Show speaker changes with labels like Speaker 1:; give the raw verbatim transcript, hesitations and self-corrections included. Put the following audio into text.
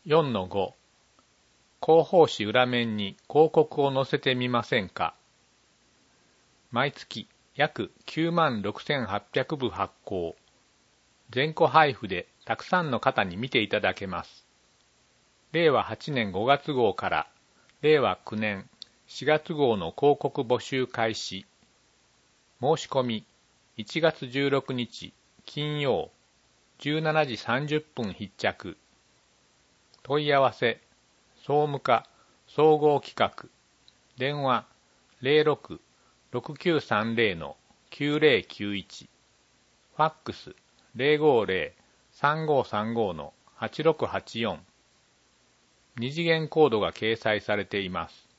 Speaker 1: よんのご 広報誌裏面に広告を載せてみませんか。毎月約きゅうまんろくせんはっぴゃくぶ発行。全戸配布でたくさんの方に見ていただけます。れいわはちねんごがつ号かられいわきゅうねんしがつ号の広告募集開始。申し込みいちがつじゅうろくにち金曜じゅうしちじさんじゅっぷん必着。問い合わせ総務課総合企画電話 ゼロろく ろくきゅうさんゼロ のきゅうゼロきゅういちファックス ゼロごゼロ さんごさんご のはちろくはちよん。二次元コードが掲載されています。